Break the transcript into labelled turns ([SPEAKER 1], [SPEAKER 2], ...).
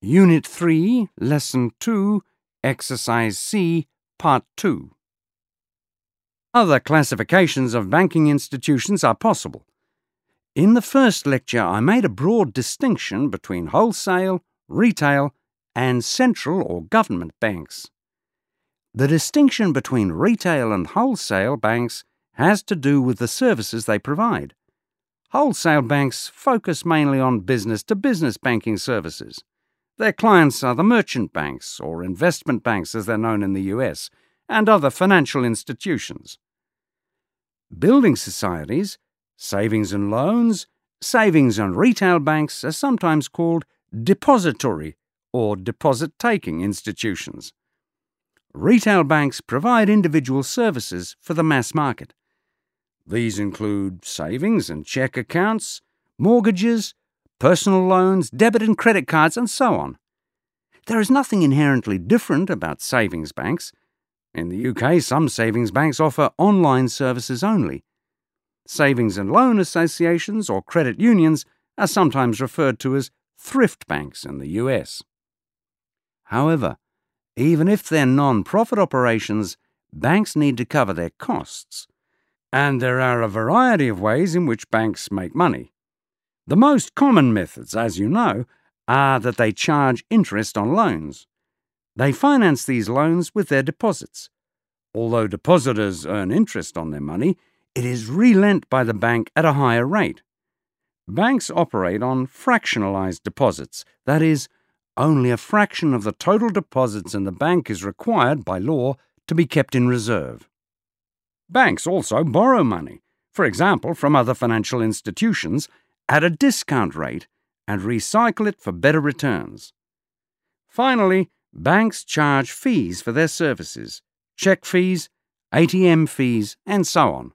[SPEAKER 1] Unit 3, Lesson 2, Exercise C, Part 2. Other classifications of banking institutions are possible. In the first lecture, I made a broad distinction between wholesale, retail, and central or government banks. The distinction between retail and wholesale banks has to do with the services they provide. Wholesale banks focus mainly on business-to-business banking services. Their clients are the merchant banks, or investment banks as they're known in the US, and other financial institutions. Building societies, savings and loans, savings and retail banks are sometimes called depository or deposit-taking institutions. Retail banks provide individual services for the mass market. These include savings and cheque accounts, mortgages, personal loans, debit and credit cards, and so on. There is nothing inherently different about savings banks. In the UK, some savings banks offer online services only. Savings and loan associations or credit unions are sometimes referred to as thrift banks in the US. However, even if they're non-profit operations, banks need to cover their costs. And there are a variety of ways in which banks make money. The most common methods, as you know, are that they charge interest on loans. They finance these loans with their deposits. Although depositors earn interest on their money, it is relent by the bank at a higher rate. Banks operate on fractionalized deposits, that is, only a fraction of the total deposits in the bank is required by law to be kept in reserve. Banks also borrow money, for example from other financial institutions, at a discount rate and recycle it for better returns. Finally, banks charge fees for their services, cheque fees, ATM fees, and so on.